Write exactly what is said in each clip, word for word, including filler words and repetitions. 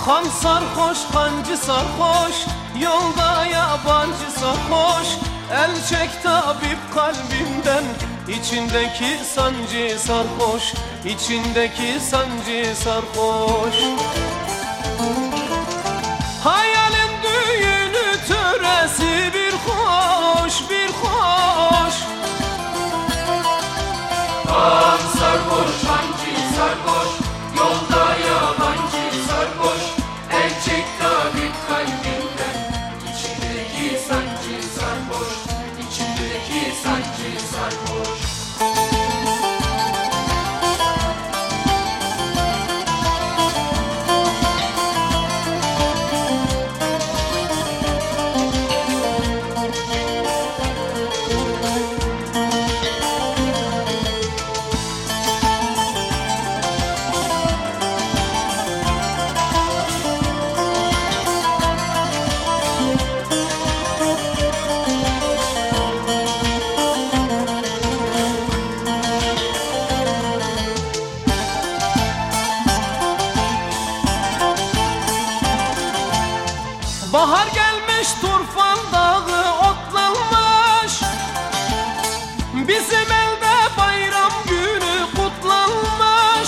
Han sarhoş, hancı sarhoş, yolda yabancı sarhoş. El çek tabip kalbimden, içindeki sancı sarhoş, içindeki sancı sarhoş. Hayalin düğünü töresi bir hoş, bir hoş. Han sarhoş, hancı sarhoş, yolda yabancı sarhoş. El çek tabip kalbimden, içindeki sancı sarhoş, içindeki sancı sarhoş. Bahar gelmiş, Turfan dağı otlanmış. Bizim elde bayram günü kutlanmış.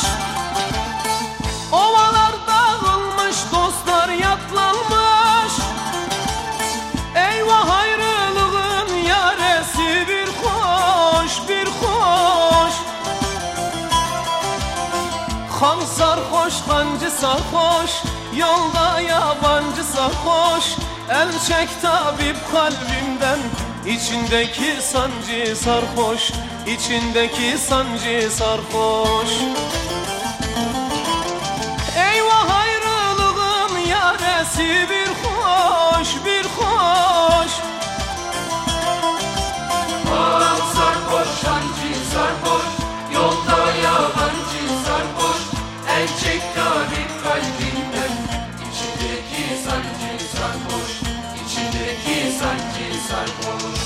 Ovalar dağılmış, dostlar yatlanmış. Eyvah ayrılığın yaresi bir hoş, bir hoş. Han sarhoş, hancı sarhoş, yolda yabancı sarhoş. El çek tabip kalbimden, içindeki sancı sarhoş, içindeki sancı sarhoş. Eyvah ayrılığın yaresi bir hoş, bir hoş. Han sarhoş, hancı sarhoş, yolda yabancı sarhoş. El çek tabip kalbimden, içindeki sancı sarhoş, içindeki sancı sarhoş.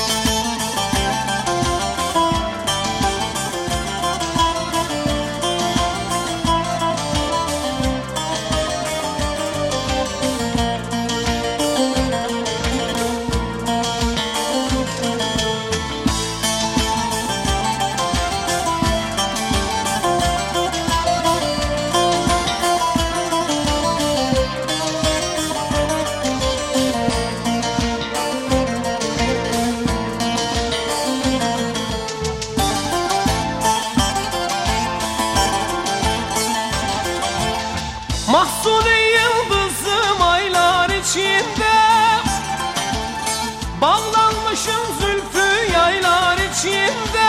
Mahsuni yıldızım aylar içinde, bağlanmışım zülfü yaylar içinde.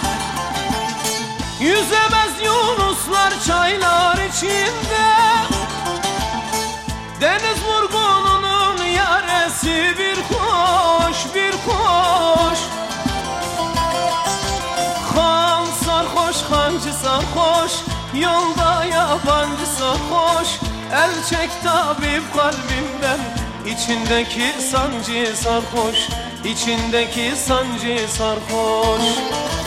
Yüzemez yunuslar çaylar içinde. Deniz vurgununun yaresi bir hoş, bir hoş. Han sarhoş, hancı sarhoş, yolda yabancı sarhoş. El çek tabip kalbimden, içindeki sancı sarhoş, içindeki sancı sarhoş.